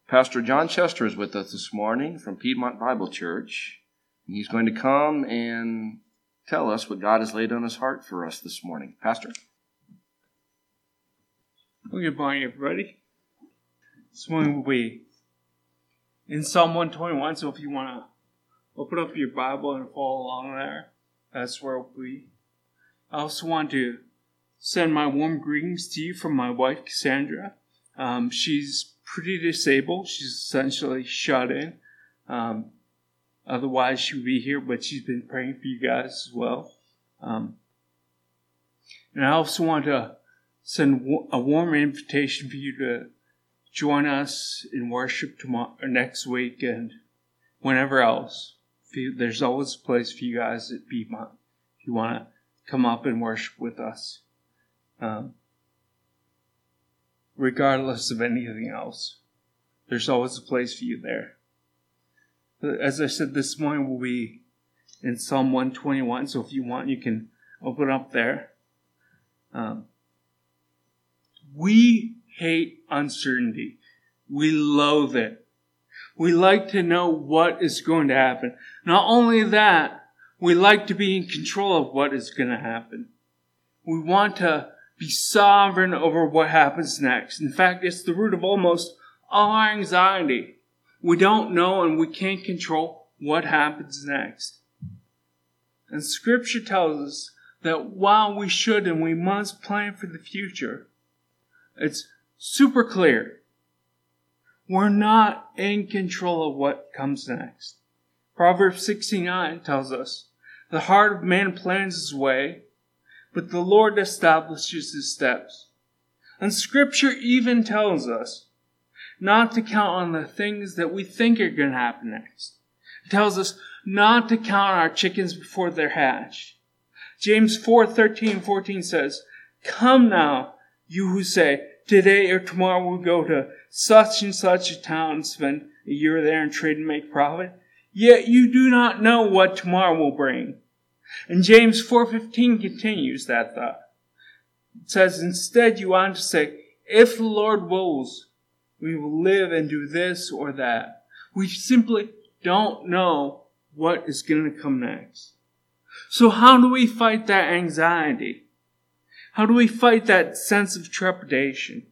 Pastor John Chester is with us this morning from Piedmont Bible Church. He's going to come and tell us what God has laid on his heart for us this morning. Pastor? Well, good morning, everybody. This morning will be in Psalm 121, so if you want to open up your Bible and follow along there, that's where we'll be. I also want to send my warm greetings to you from my wife, Cassandra. She's pretty disabled. She's essentially shut in. Otherwise, she would be here, but she's been praying for you guys as well. And I also want to send a warm invitation for you to join us in worship tomorrow, or next week, and whenever else. There's always a place for you guys at Piedmont if you want to come up and worship with us. Regardless of anything else, there's always a place for you there. As I said, this morning we'll be in Psalm 121, so if you want, you can open up there. We hate uncertainty. We loathe it. We like to know what is going to happen. Not only that, we like to be in control of what is going to happen. We want to be sovereign over what happens next. In fact, it's the root of almost all our anxiety. We don't know and we can't control what happens next. And Scripture tells us that while we should and we must plan for the future, it's super clear we're not in control of what comes next. Proverbs 69 tells us, the heart of man plans his way, but the Lord establishes his steps. And Scripture even tells us not to count on the things that we think are going to happen next. It tells us not to count on our chickens before they're hatched. James 4:13-14 says, come now, you who say, today or tomorrow we'll go to such and such a town and spend a year there and trade and make profit. Yet you do not know what tomorrow will bring. And James 4:15 continues that thought. It says, instead you ought to say, if the Lord wills, we will live and do this or that. We simply don't know what is going to come next. So how do we fight that anxiety? How do we fight that sense of trepidation?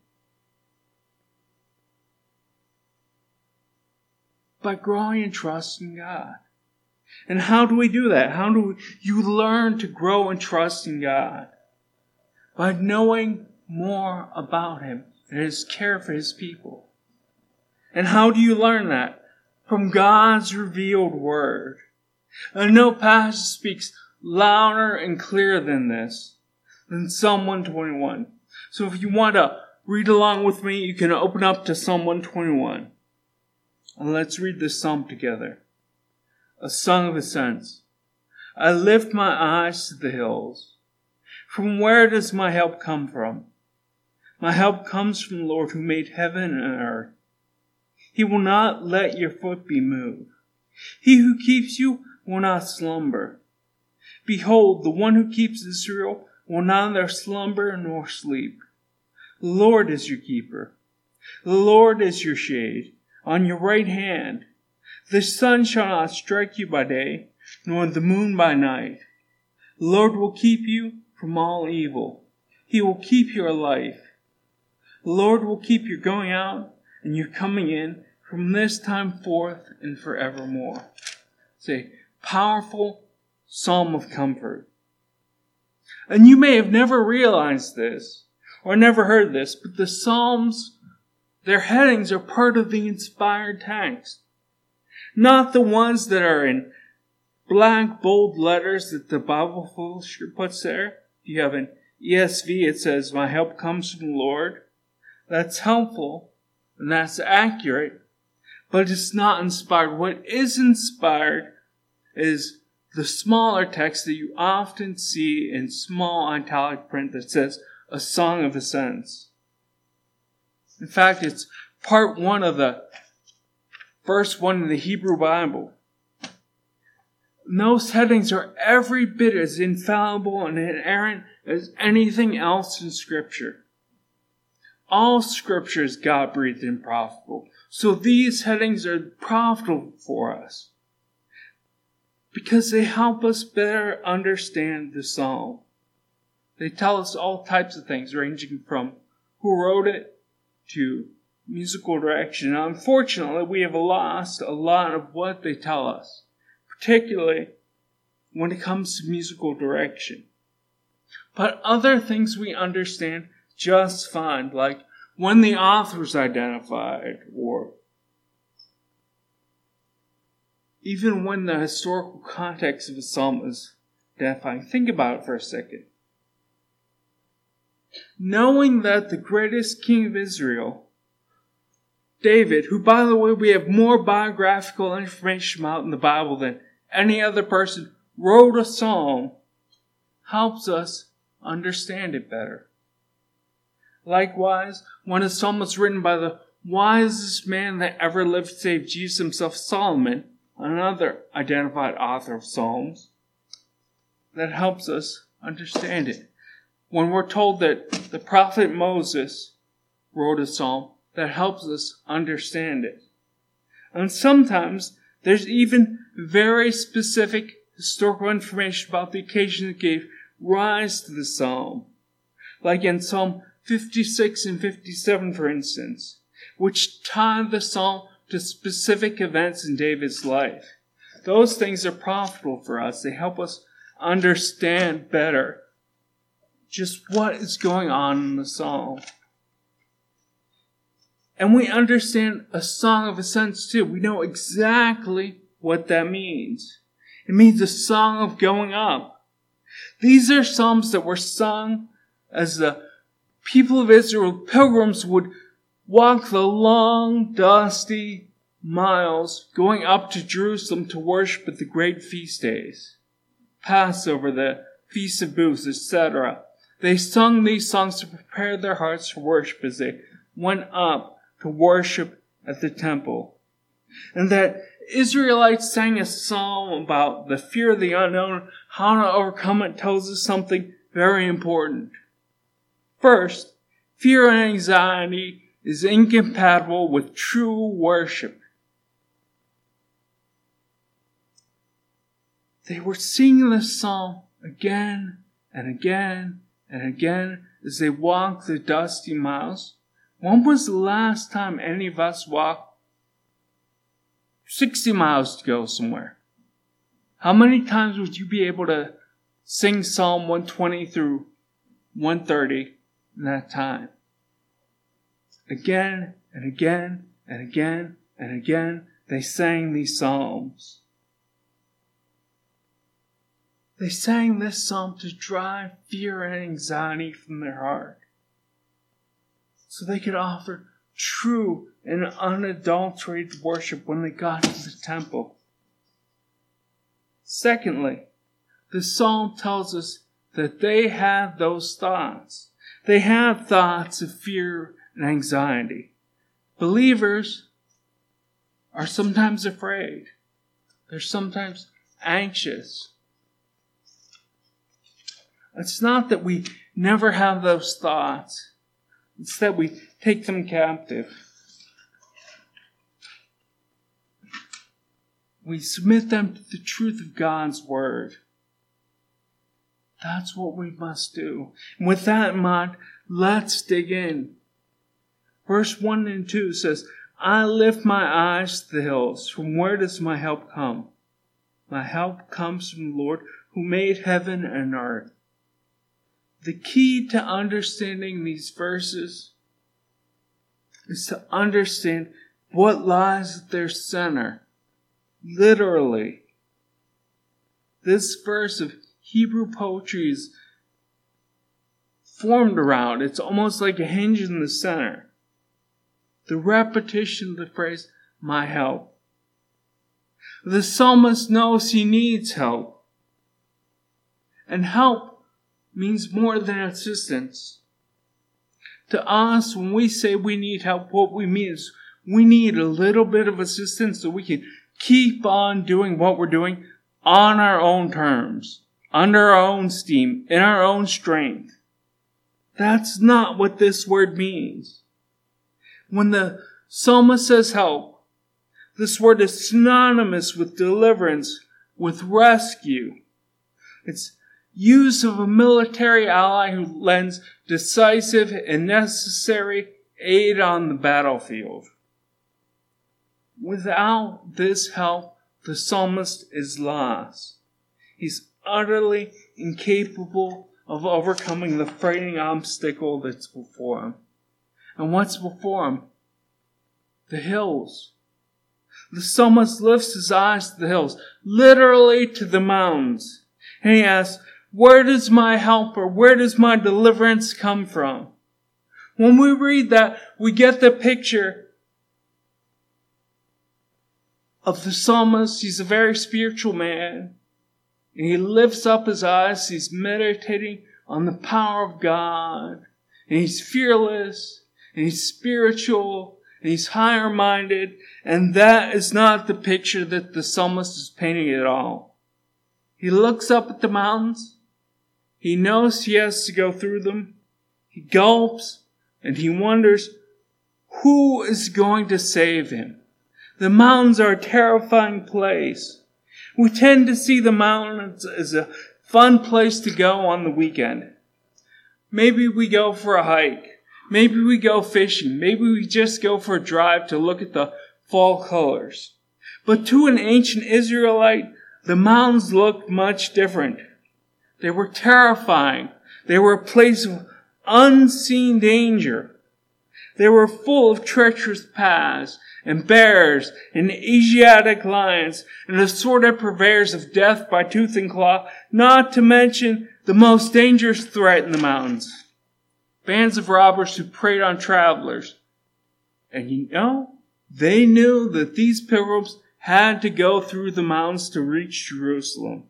By growing in trust in God. And how do we do that? How do you learn to grow and trust in God? By knowing more about Him and His care for His people. And how do you learn that? From God's revealed Word. And no passage speaks louder and clearer than this, than Psalm 121. So if you want to read along with me, you can open up to Psalm 121. And let's read this psalm together. A song of ascents. I lift my eyes to the hills. From where does my help come from? My help comes from the Lord who made heaven and earth. He will not let your foot be moved. He who keeps you will not slumber. Behold, the one who keeps Israel will neither slumber nor sleep. The Lord is your keeper. The Lord is your shade on your right hand. The sun shall not strike you by day, nor the moon by night. The Lord will keep you from all evil. He will keep your life. The Lord will keep your going out and your coming in from this time forth and forevermore. It's a powerful psalm of comfort. And you may have never realized this or never heard this, but the Psalms, their headings are part of the inspired text. Not the ones that are in black, bold letters that the Bible publisher puts there. If you have an ESV, it says, my help comes from the Lord. That's helpful and that's accurate, but it's not inspired. What is inspired is the smaller text that you often see in small italic print that says, a song of ascents. In fact, it's part 1 of the verse 1 in the Hebrew Bible. And those headings are every bit as infallible and inerrant as anything else in Scripture. All Scripture is God-breathed and profitable. So these headings are profitable for us because they help us better understand the psalm. They tell us all types of things, ranging from who wrote it to musical direction. Now, unfortunately, we have lost a lot of what they tell us, particularly when it comes to musical direction. But other things we understand just fine, like when the author was identified, or even when the historical context of a psalm is identified. Think about it for a second. Knowing that the greatest king of Israel, David, who, by the way, we have more biographical information about in the Bible than any other person, wrote a psalm, helps us understand it better. Likewise, when a psalm was written by the wisest man that ever lived, save Jesus himself, Solomon, another identified author of psalms, that helps us understand it. When we're told that the prophet Moses wrote a psalm, that helps us understand it. And sometimes there's even very specific historical information about the occasion that gave rise to the psalm. Like in Psalm 56 and 57, for instance, which tie the psalm to specific events in David's life. Those things are profitable for us. They help us understand better just what is going on in the psalm. And we understand a song of ascents too. We know exactly what that means. It means a song of going up. These are psalms that were sung as the people of Israel, pilgrims, would walk the long, dusty miles going up to Jerusalem to worship at the great feast days. Passover, the Feast of Booths, etc. They sung these songs to prepare their hearts for worship as they went up to worship at the temple. And that Israelites sang a psalm about the fear of the unknown, how to overcome it, tells us something very important. First, fear and anxiety is incompatible with true worship. They were singing this psalm again and again and again as they walked the dusty miles. When was the last time any of us walked 60 miles to go somewhere? How many times would you be able to sing Psalm 120 through 130 in that time? Again and again and again and again, they sang these psalms. They sang this psalm to drive fear and anxiety from their heart, so they could offer true and unadulterated worship when they got to the temple. Secondly, the psalm tells us that they had those thoughts. They had thoughts of fear and anxiety. Believers are sometimes afraid. They're sometimes anxious. It's not that we never have those thoughts. It's that we take them captive. We submit them to the truth of God's Word. That's what we must do. And with that in mind, let's dig in. Verse 1 and 2 says, I lift my eyes to the hills. From where does my help come? My help comes from the Lord who made heaven and earth. The key to understanding these verses is to understand what lies at their center. Literally, this verse of Hebrew poetry is formed around. It's almost like a hinge in the center. The repetition of the phrase, my help. The psalmist knows he needs help. And help means more than assistance. To us, when we say we need help, what we mean is we need a little bit of assistance so we can keep on doing what we're doing on our own terms, under our own steam, in our own strength. That's not what this word means. When the psalmist says help, this word is synonymous with deliverance, with rescue. It's use of a military ally who lends decisive and necessary aid on the battlefield. Without this help, the psalmist is lost. He's utterly incapable of overcoming the frightening obstacle that's before him. And what's before him? The hills. The psalmist lifts his eyes to the hills, literally to the mountains. And he asks, where does my help or where does my deliverance come from? When we read that, we get the picture of the psalmist. He's a very spiritual man. And he lifts up his eyes. He's meditating on the power of God. And he's fearless. And he's spiritual. And he's higher minded. And that is not the picture that the psalmist is painting at all. He looks up at the mountains. He knows he has to go through them. He gulps. And he wonders, who is going to save him? The mountains are a terrifying place. We tend to see the mountains as a fun place to go on the weekend. Maybe we go for a hike. Maybe we go fishing. Maybe we just go for a drive to look at the fall colors. But to an ancient Israelite, the mountains looked much different. They were terrifying. They were a place of unseen danger. They were full of treacherous paths and bears and Asiatic lions and assorted purveyors of death by tooth and claw, not to mention the most dangerous threat in the mountains. Bands of robbers who preyed on travelers. And they knew that these pilgrims had to go through the mountains to reach Jerusalem.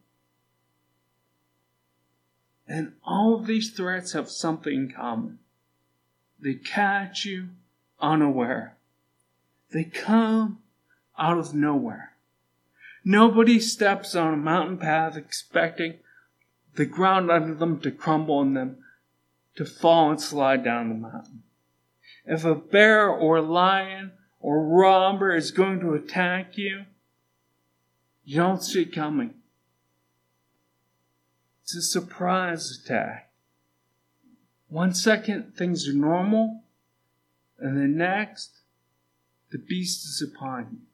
And all of these threats have something in common. They catch you unaware. They come out of nowhere. Nobody steps on a mountain path expecting the ground under them to crumble and them to fall and slide down the mountain. If a bear or lion or robber is going to attack you, you don't see it coming. It's a surprise attack. 1 second, things are normal, and the next, the beast is upon you.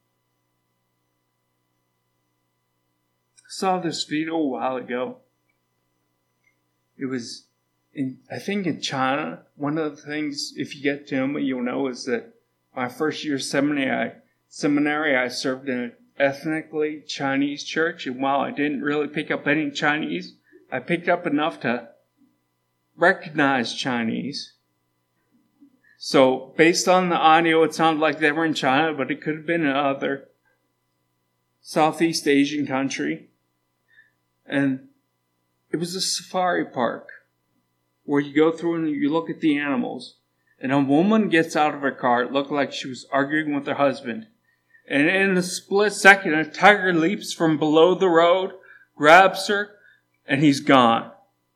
I saw this video a while ago. It was, in China. One of the things, if you get to Tuma, you'll know, is that my first year seminary, I served in an ethnically Chinese church, and while I didn't really pick up any Chinese, I picked up enough to recognize Chinese. So, based on the audio, it sounded like they were in China, but it could have been another Southeast Asian country. And it was a safari park where you go through and you look at the animals. And a woman gets out of her car. It looked like she was arguing with her husband. And in a split second, a tiger leaps from below the road, grabs her, and he's gone.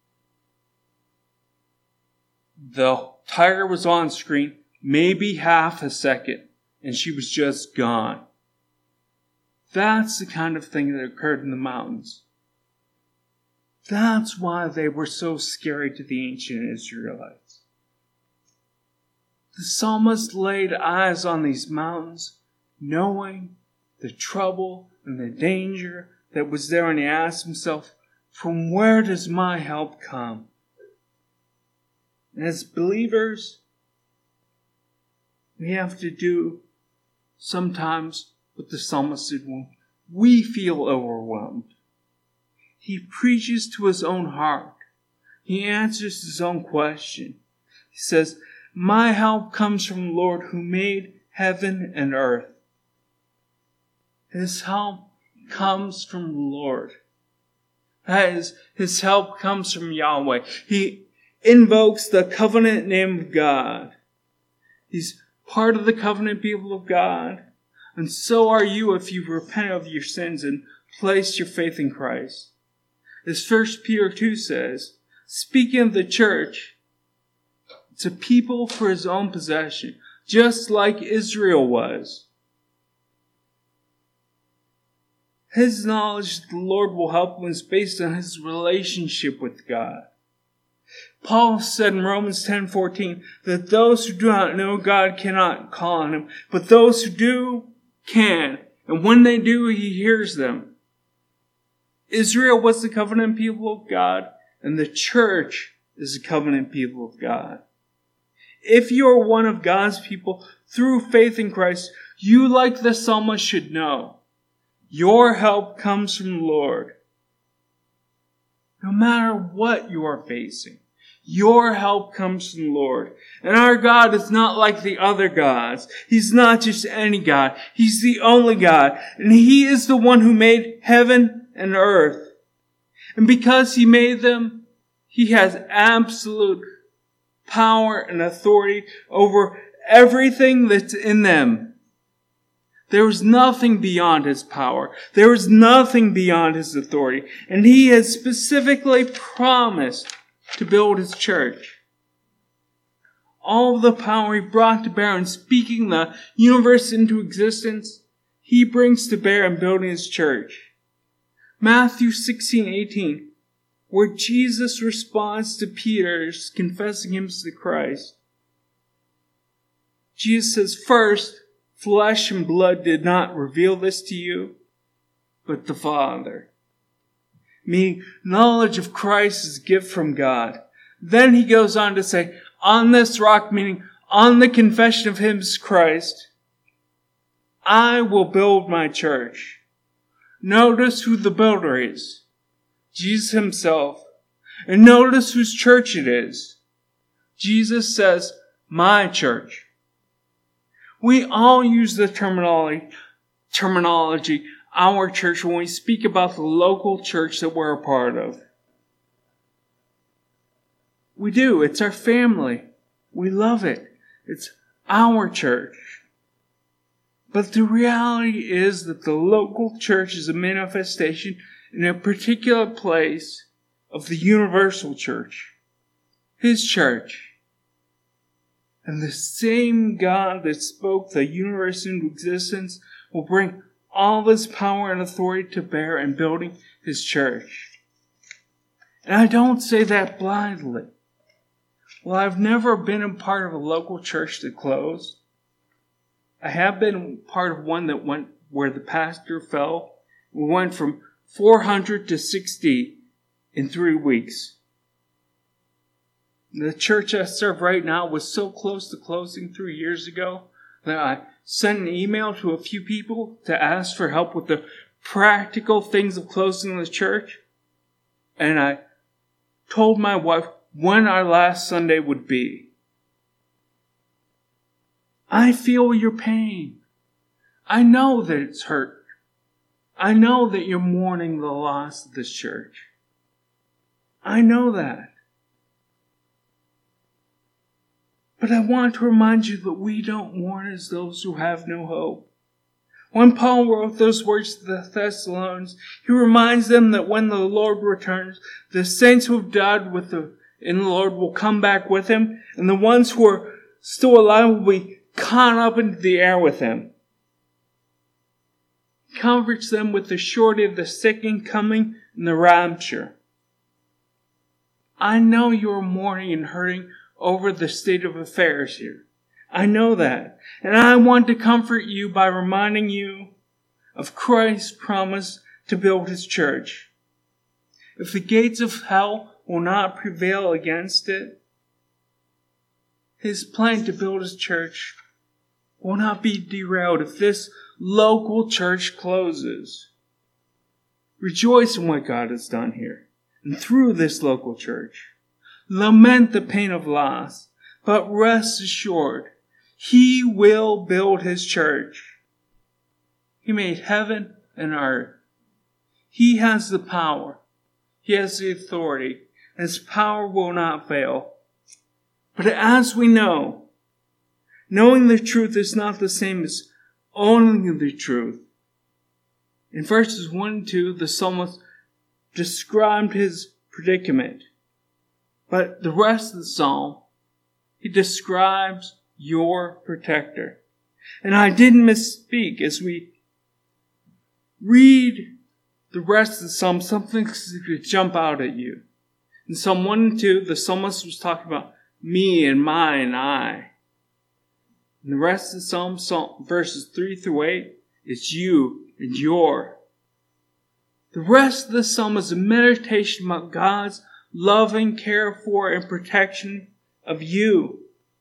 The tiger was on screen maybe half a second, and she was just gone. That's the kind of thing that occurred in the mountains. That's why they were so scary to the ancient Israelites. The psalmist laid eyes on these mountains, knowing the trouble and the danger that was there, and he asked himself, from where does my help come? And as believers, we have to do sometimes what the psalmist did when we feel overwhelmed. He preaches to his own heart. He answers his own question. He says, my help comes from the Lord who made heaven and earth. His help comes from the Lord. That is, his help comes from Yahweh. He invokes the covenant name of God. He's part of the covenant people of God. And so are you if you repent of your sins and place your faith in Christ. As 1 Peter 2 says, speaking of the church, it's a people for his own possession, just like Israel was. His knowledge that the Lord will help him is based on his relationship with God. Paul said in Romans 10:14 that those who do not know God cannot call on him, but those who do can. And when they do, he hears them. Israel was the covenant people of God, and the church is the covenant people of God. If you are one of God's people through faith in Christ, you, like the psalmist, should know your help comes from the Lord. No matter what you are facing, your help comes from the Lord. And our God is not like the other gods. He's not just any God. He's the only God. And He is the one who made heaven and earth. And because He made them, He has absolute power and authority over everything that's in them. There is nothing beyond His power. There is nothing beyond His authority. And He has specifically promised to build His church. All the power He brought to bear in speaking the universe into existence, He brings to bear in building His church. Matthew 16:18, where Jesus responds to Peter's confessing Him as the Christ. Jesus says, "First, flesh and blood did not reveal this to you, but the Father." Meaning, knowledge of Christ is a gift from God. Then He goes on to say, on this rock, meaning on the confession of Him as Christ, I will build my church. Notice who the builder is. Jesus Himself. And notice whose church it is. Jesus says, my church. We all use the terminology, our church, when we speak about the local church that we're a part of. We do. It's our family. We love it. It's our church. But the reality is that the local church is a manifestation in a particular place of the universal church, His church. And the same God that spoke the universe into existence will bring all His power and authority to bear in building His church. And I don't say that blindly. Well, I've never been a part of a local church that closed. I have been part of one that went where the pastor fell. We went from 400 to 60 in 3 weeks. The church I serve right now was so close to closing 3 years ago that I sent an email to a few people to ask for help with the practical things of closing the church. And I told my wife when our last Sunday would be. I feel your pain. I know that it's hurt. I know that you're mourning the loss of this church. I know that. But I want to remind you that we don't mourn as those who have no hope. When Paul wrote those words to the Thessalonians, he reminds them that when the Lord returns, the saints who have died in the Lord will come back with Him, and the ones who are still alive will be caught up into the air with Him. He comforts them with the surety of the second coming and the rapture. I know you are mourning and hurting over the state of affairs here. I know that. And I want to comfort you by reminding you of Christ's promise to build His church. If the gates of hell will not prevail against it, His plan to build His church will not be derailed if this local church closes. Rejoice in what God has done here and through this local church. Lament the pain of loss, but rest assured, He will build His church. He made heaven and earth. He has the power. He has the authority. And His power will not fail. But as we know, knowing the truth is not the same as owning the truth. In verses 1 and 2, the psalmist described his predicament. But the rest of the psalm, he describes your protector. And I didn't misspeak. As we read the rest of the psalm, something could jump out at you. In Psalm 1 and 2, the psalmist was talking about me and my and I. And the rest of the psalm, verses 3 through 8, is you and your. The rest of the psalm is a meditation about God's loving care for and protection of you.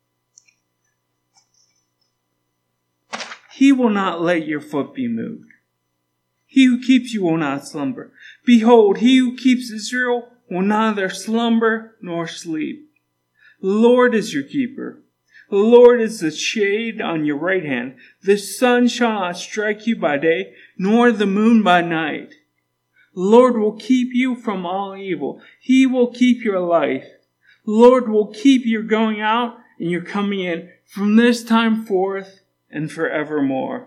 He will not let your foot be moved. He who keeps you will not slumber. Behold, he who keeps Israel will neither slumber nor sleep. The Lord is your keeper. The Lord is the shade on your right hand. The sun shall not strike you by day, nor the moon by night. The Lord will keep you from all evil. He will keep your life. The Lord will keep your going out and your coming in from this time forth and forevermore.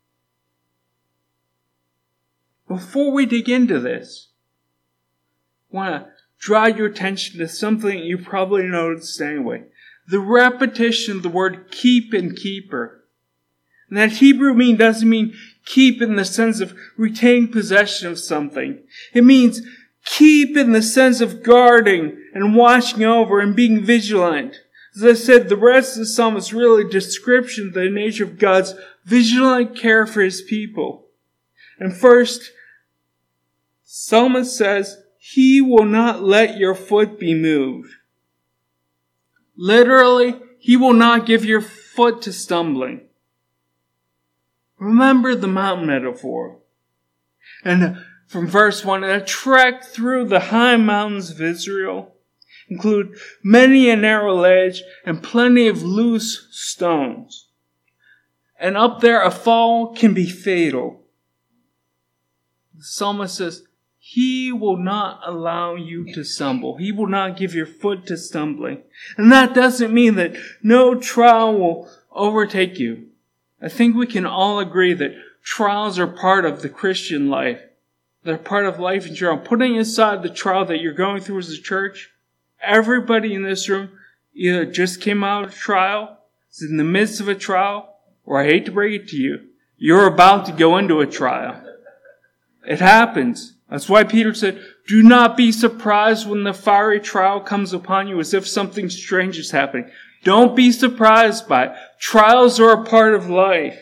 Before we dig into this, I want to draw your attention to something you probably noticed anyway. The repetition of the word keep and keeper. And that Hebrew doesn't mean keep in the sense of retaining possession of something. It means keep in the sense of guarding and watching over and being vigilant. As I said, the rest of the psalm is really a description of the nature of God's vigilant care for his people. And first, psalmist says, he will not let your foot be moved. Literally, he will not give your foot to stumbling. Remember the mountain metaphor. And from verse 1, a trek through the high mountains of Israel include many a narrow ledge and plenty of loose stones. And up there, a fall can be fatal. The psalmist says, he will not allow you to stumble. He will not give your foot to stumbling. And that doesn't mean that no trial will overtake you. I think we can all agree that trials are part of the Christian life. They're part of life in general. Putting aside the trial that you're going through as a church, everybody in this room either just came out of a trial, is in the midst of a trial, or I hate to break it to you, you're about to go into a trial. It happens. That's why Peter said, do not be surprised when the fiery trial comes upon you as if something strange is happening. Don't be surprised by it. Trials are a part of life.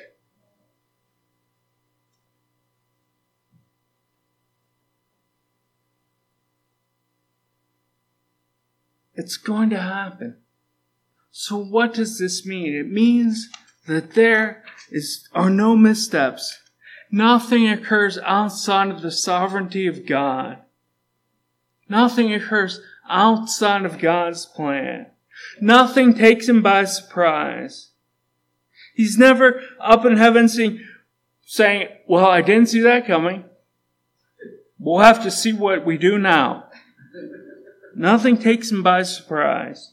It's going to happen. So what does this mean? It means that there are no missteps. Nothing occurs outside of the sovereignty of God. Nothing occurs outside of God's plan. Nothing takes him by surprise. He's never up in heaven saying, well, I didn't see that coming. We'll have to see what we do now. Nothing takes him by surprise.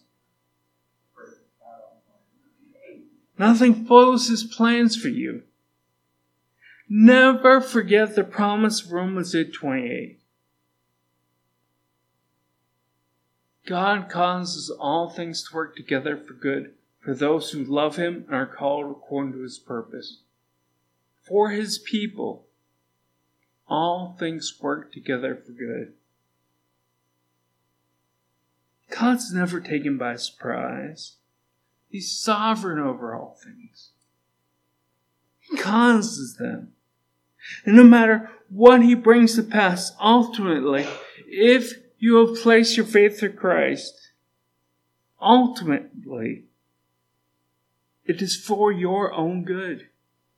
Nothing foils his plans for you. Never forget the promise of Romans 8:28. God causes all things to work together for good for those who love him and are called according to his purpose. For his people, all things work together for good. God's never taken by surprise. He's sovereign over all things. He causes them. And no matter what he brings to pass, ultimately, if you have placed your faith in Christ, ultimately, it is for your own good.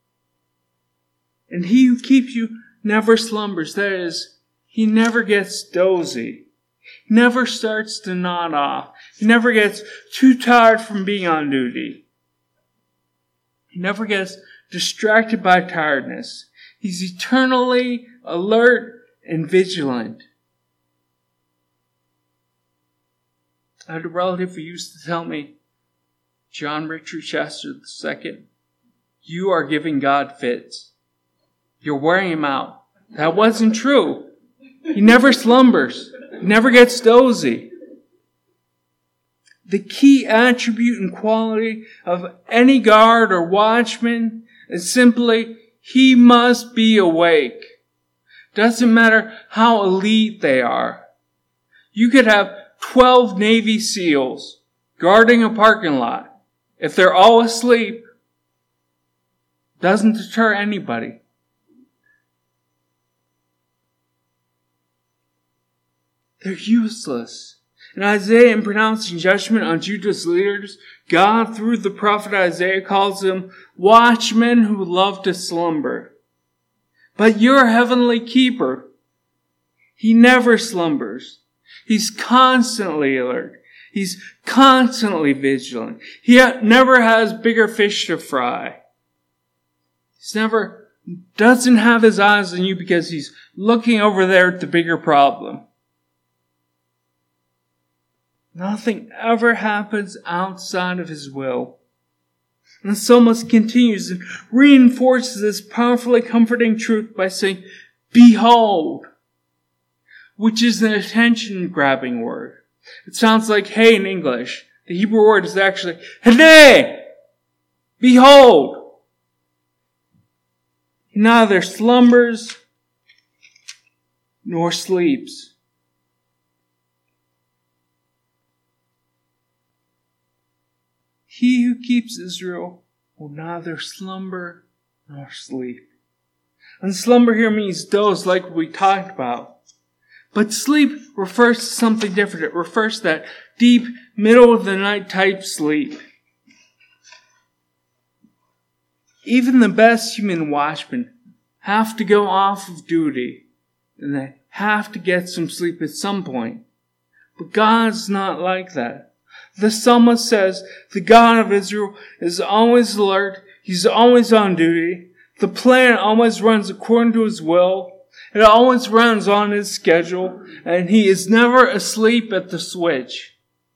And he who keeps you never slumbers. That is, he never gets dozy. He never starts to nod off. He never gets too tired from being on duty. He never gets distracted by tiredness. He's eternally alert and vigilant. I had a relative who used to tell me, John Richard Chester II, you are giving God fits. You're wearing him out. That wasn't true. He never slumbers. He never gets dozy. The key attribute and quality of any guard or watchman is simply, he must be awake. Doesn't matter how elite they are. You could have 12 Navy SEALs guarding a parking lot. If they're all asleep, doesn't deter anybody. They're useless. In Isaiah, in pronouncing judgment on Judah's leaders, God, through the prophet Isaiah, calls them watchmen who love to slumber. But your heavenly keeper, he never slumbers. He's constantly alert. He's constantly vigilant. He never has bigger fish to fry. Doesn't have his eyes on you because he's looking over there at the bigger problem. Nothing ever happens outside of his will. And the psalmist continues and reinforces this powerfully comforting truth by saying, behold, which is an attention-grabbing word. It sounds like hey in English. The Hebrew word is actually hene, behold. He neither slumbers nor sleeps. He who keeps Israel will neither slumber nor sleep. And slumber here means doze like we talked about. But sleep refers to something different. It refers to that deep, middle of the night type sleep. Even the best human watchmen have to go off of duty. And they have to get some sleep at some point. But God's not like that. The psalmist says the God of Israel is always alert. He's always on duty. The plan always runs according to his will. It always runs on his schedule. And he is never asleep at the switch.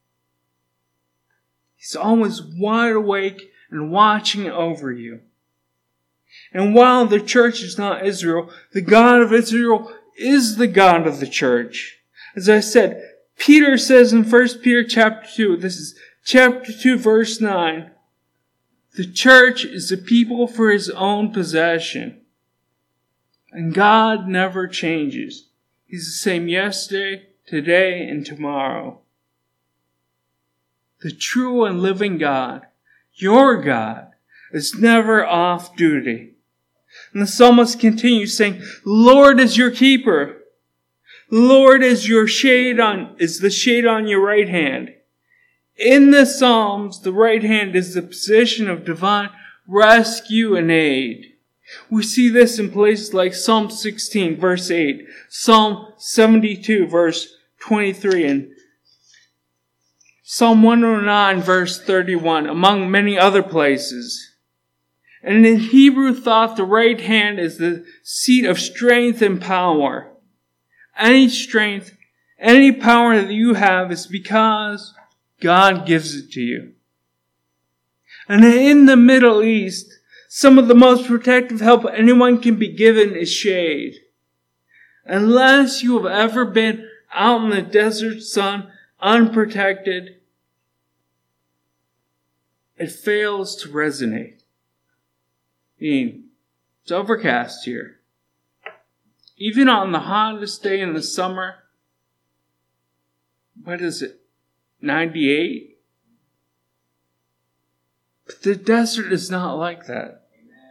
He's always wide awake and watching over you. And while the church is not Israel, the God of Israel is the God of the church. As I said, Peter says in 1 Peter chapter 2, this is chapter 2 verse 9, the church is a people for his own possession. And God never changes. He's the same yesterday, today, and tomorrow. The true and living God, your God, is never off duty. And the psalmist continues saying, Lord is your keeper. Lord is the shade on your right hand. In the Psalms, the right hand is the position of divine rescue and aid. We see this in places like Psalm 16, verse 8, Psalm 72, verse 23, and Psalm 109, verse 31, among many other places. And in Hebrew thought, the right hand is the seat of strength and power. Any strength, any power that you have is because God gives it to you. And in the Middle East, some of the most protective help anyone can be given is shade. Unless you have ever been out in the desert sun, unprotected, it fails to resonate. It's overcast here. Even on the hottest day in the summer, 98? But the desert is not like that.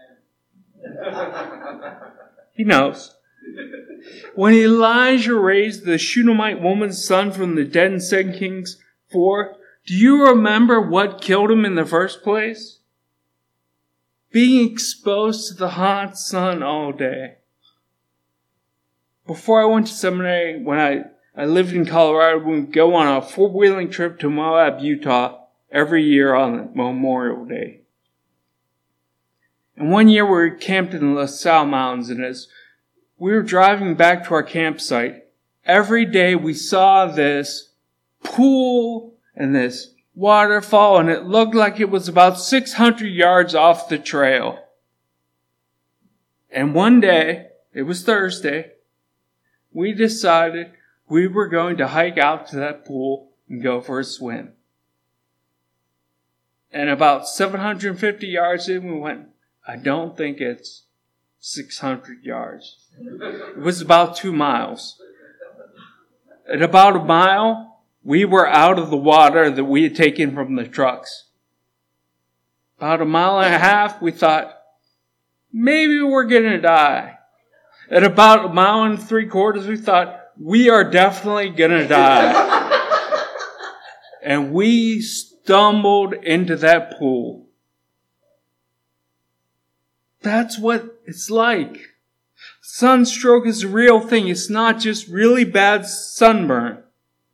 He knows. When Elijah raised the Shunammite woman's son from the dead in 2 Kings 4, do you remember what killed him in the first place? Being exposed to the hot sun all day. Before I went to seminary, when I lived in Colorado, we would go on a 4-wheeling trip to Moab, Utah, every year on Memorial Day. And one year we were camped in the La Salle Mountains, and as we were driving back to our campsite, every day we saw this pool and this waterfall, and it looked like it was about 600 yards off the trail. And one day, it was Thursday, we decided we were going to hike out to that pool and go for a swim. And about 750 yards in, we went, I don't think it's 600 yards. It was about 2 miles. At about a mile, we were out of the water that we had taken from the trucks. About a mile and a half, we thought, maybe we're going to die. At about a mile and 3/4, we thought, we are definitely going to die. And we stumbled into that pool. That's what it's like. Sunstroke is a real thing. It's not just really bad sunburn.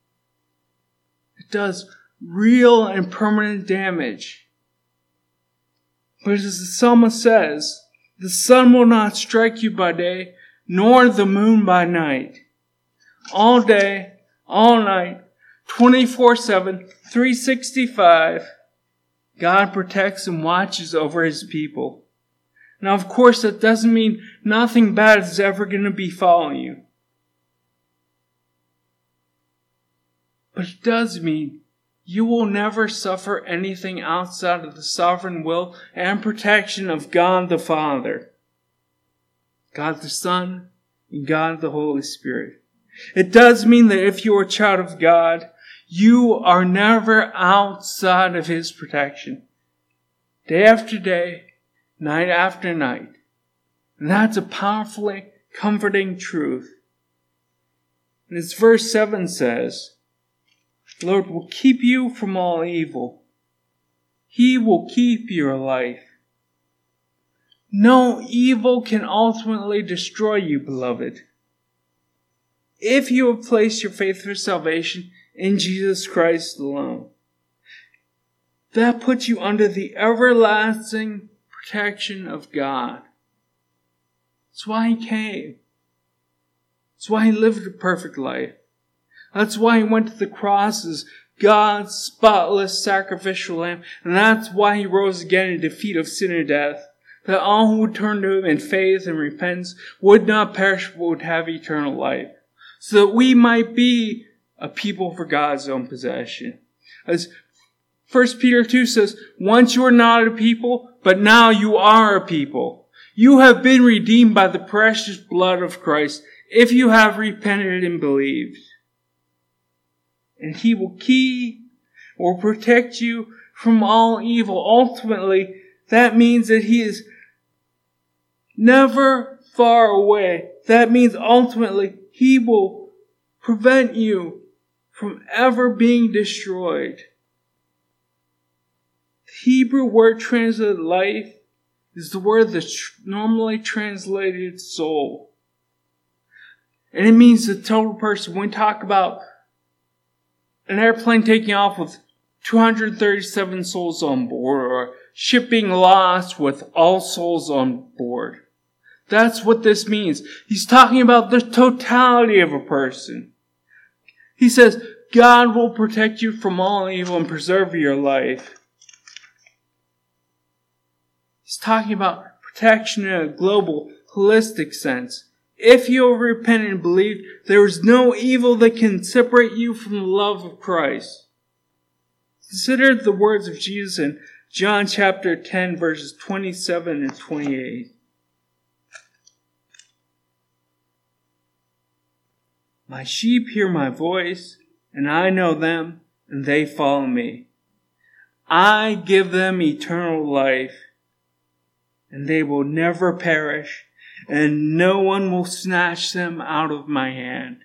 It does real and permanent damage. But as the psalmist says, the sun will not strike you by day, nor the moon by night. All day, all night, 24/7, 365, God protects and watches over His people. Now, of course, that doesn't mean nothing bad is ever going to befall you. But it does mean you will never suffer anything outside of the sovereign will and protection of God the Father, God the Son, and God the Holy Spirit. It does mean that if you're a child of God, you are never outside of His protection. Day after day, night after night. And that's a powerfully comforting truth. And as verse 7 says, the Lord will keep you from all evil. He will keep your life. No evil can ultimately destroy you, beloved. If you have placed your faith for salvation in Jesus Christ alone, that puts you under the everlasting protection of God. That's why He came. That's why He lived a perfect life. That's why He went to the cross as God's spotless sacrificial lamb. And that's why He rose again in defeat of sin and death. That all who would turn to Him in faith and repentance would not perish but would have eternal life. So that we might be a people for God's own possession. As 1 Peter 2 says, once you were not a people, but now you are a people. You have been redeemed by the precious blood of Christ, if you have repented and believed. And He will keep or protect you from all evil. Ultimately, that means that He is never far away. That means ultimately He will prevent you from ever being destroyed. The Hebrew word translated life is the word that's normally translated soul. And it means the total person. When we talk about an airplane taking off with 237 souls on board, or a ship being lost with all souls on board. That's what this means. He's talking about the totality of a person. He says, God will protect you from all evil and preserve your life. He's talking about protection in a global, holistic sense. If you have repented and believed, there is no evil that can separate you from the love of Christ. Consider the words of Jesus in John chapter 10, verses 27 and 28. My sheep hear my voice, and I know them, and they follow me. I give them eternal life, and they will never perish, and no one will snatch them out of my hand.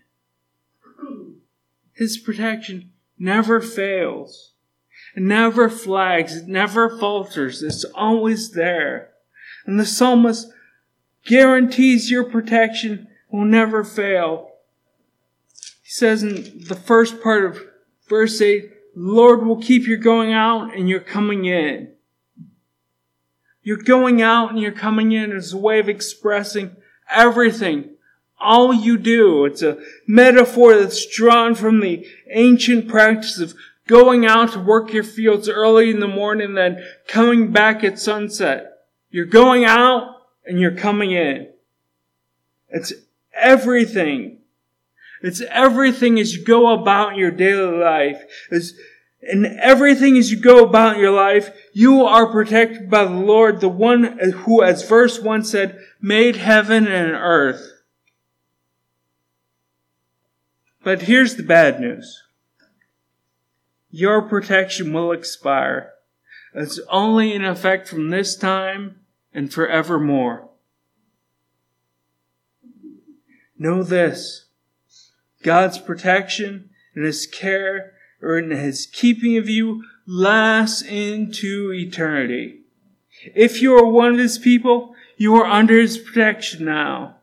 His protection never fails. It never flags. It never falters. It's always there. And the psalmist guarantees your protection will never fail. He says in the first part of verse 8, the Lord will keep your going out and your coming in. Your going out and your coming in is a way of expressing everything. All you do. It's a metaphor that's drawn from the ancient practice of going out to work your fields early in the morning and then coming back at sunset. You're going out and you're coming in. It's everything. It's everything as you go about your daily life. In everything as you go about your life, you are protected by the Lord, the one who, as verse 1 said, made heaven and earth. But here's the bad news. Your protection will expire. It's only in effect from this time and forevermore. Know this. God's protection and His care or in His keeping of you lasts into eternity. If you are one of His people, you are under His protection now.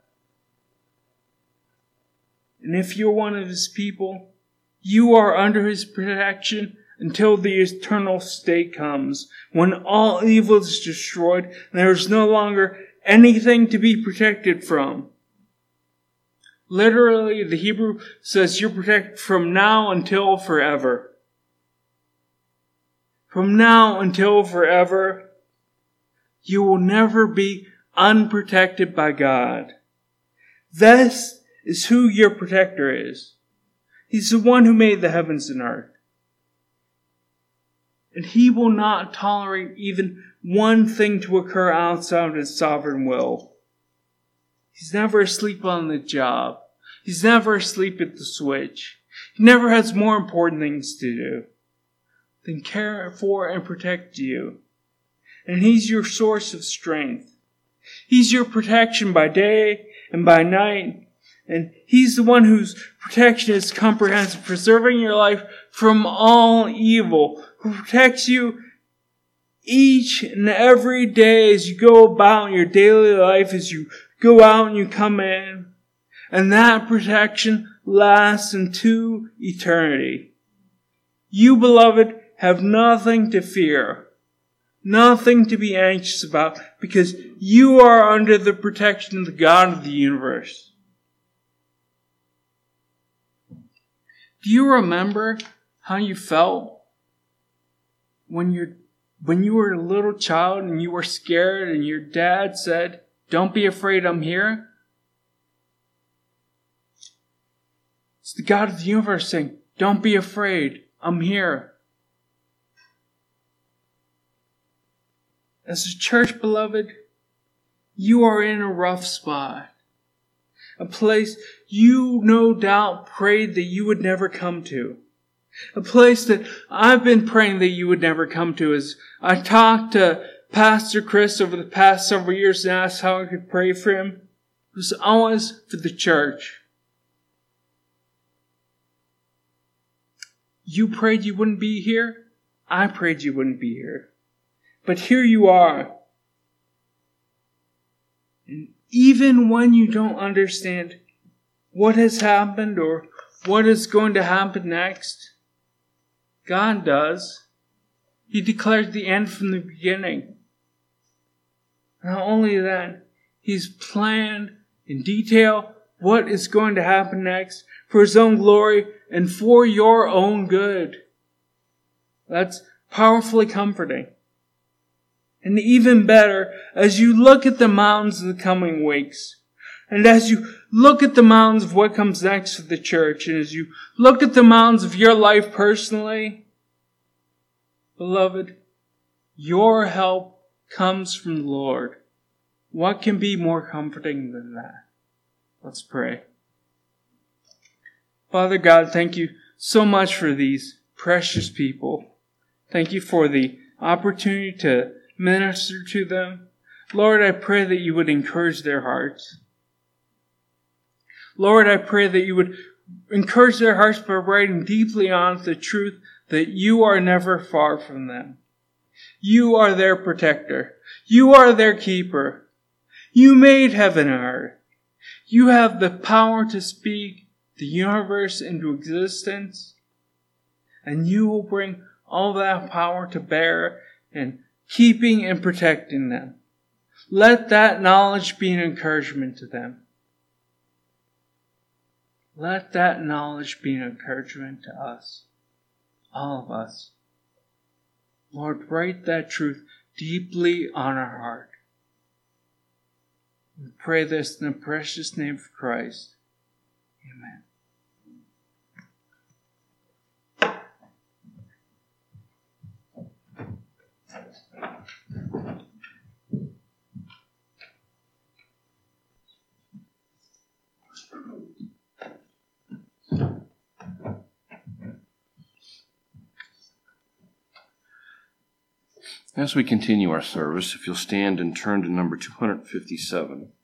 And if you're one of His people, you are under His protection until the eternal state comes, when all evil is destroyed and there is no longer anything to be protected from. Literally, the Hebrew says you're protected from now until forever. From now until forever, you will never be unprotected by God. This is who your protector is. He's the one who made the heavens and earth. And He will not tolerate even one thing to occur outside of His sovereign will. He's never asleep on the job. He's never asleep at the switch. He never has more important things to do than care for and protect you. And He's your source of strength. He's your protection by day and by night. And He's the one whose protection is comprehensive, preserving your life from all evil, who protects you each and every day as you go about your daily life, as you go out and you come in. And that protection lasts into eternity. You, beloved, have nothing to fear, nothing to be anxious about, because you are under the protection of the God of the universe. Do you remember how you felt when you were a little child and you were scared and your dad said, "Don't be afraid, I'm here"? It's the God of the universe saying, "Don't be afraid, I'm here." As a church, beloved, you are in a rough spot. A place you no doubt prayed that you would never come to. A place that I've been praying that you would never come to. As I talked to Pastor Chris over the past several years and asked how I could pray for him, it was always for the church. You prayed you wouldn't be here. I prayed you wouldn't be here. But here you are. And even when you don't understand what has happened or what is going to happen next, God does. He declared the end from the beginning. Not only that, He's planned in detail what is going to happen next for His own glory and for your own good. That's powerfully comforting. And even better, as you look at the mountains of the coming weeks, and as you look at the mountains of what comes next for the church, and as you look at the mountains of your life personally, beloved, your help comes from the Lord. What can be more comforting than that? Let's pray. Father God, thank you so much for these precious people. Thank you for the opportunity to minister to them. Lord, I pray that you would encourage their hearts. Lord, I pray that you would encourage their hearts by writing deeply on the truth that you are never far from them. You are their protector. You are their keeper. You made heaven and earth. You have the power to speak the universe into existence, and you will bring all that power to bear in keeping and protecting them. Let that knowledge be an encouragement to them. Let that knowledge be an encouragement to us, all of us. Lord, write that truth deeply on our heart. We pray this in the precious name of Christ. Amen. As we continue our service, if you'll stand and turn to number 257.